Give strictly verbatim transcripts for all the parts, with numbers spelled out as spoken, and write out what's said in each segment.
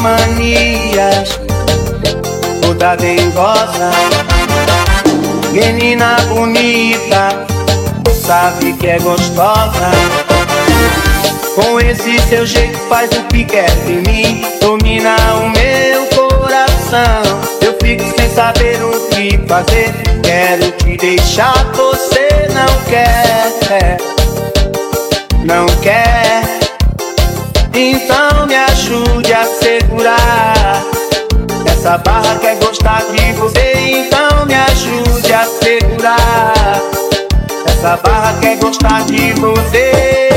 manias, toda dengosa, menina bonita, sabe que é gostosa. Com esse seu jeito faz o que quer de mim, domina o meu coração. Eu fico sem saber o que fazer, quero te deixar, você não quer, não quer. Então me ajude a segurar essa barra, quer gostar de você. Então me ajude a segurar essa barra, quer gostar de você.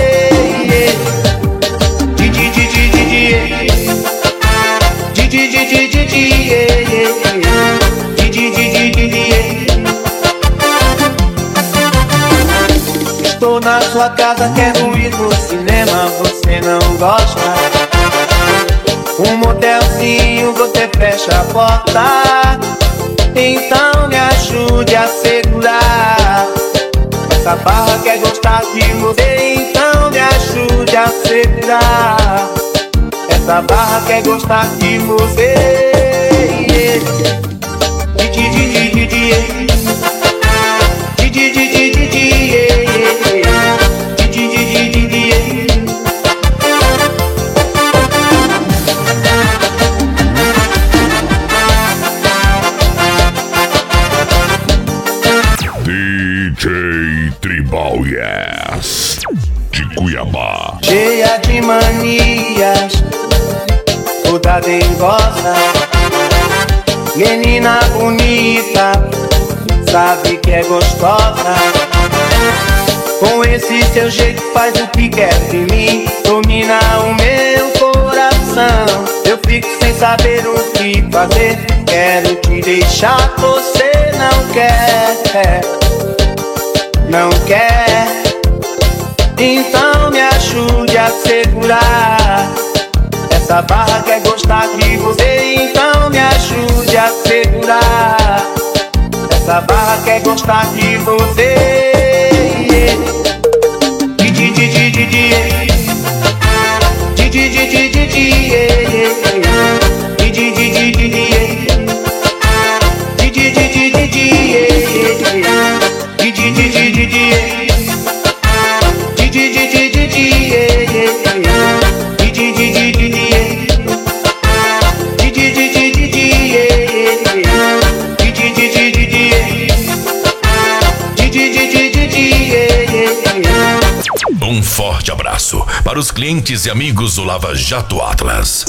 Estou na sua casa, quero ir no cinema, você não gosta. Um motelzinho, você fecha a porta. Então me ajude a segurar essa barra, quer gostar de você. Então me ajude a segurar essa barra, quer gostar de você. D J Tribal Yes, de Cuiabá. Cheia de manias, toda dengosa, menina bonita, sabe que é gostosa. Com esse seu jeito faz o que quer de mim, domina o meu coração. Eu fico sem saber o que fazer, quero te deixar, você não quer, não quer. Então me ajude a segurar essa barra, quer gostar de você. Então me ajude a segurar essa barra, quer gostar de você. Um forte abraço para os clientes e amigos do Lava Jato Atlas.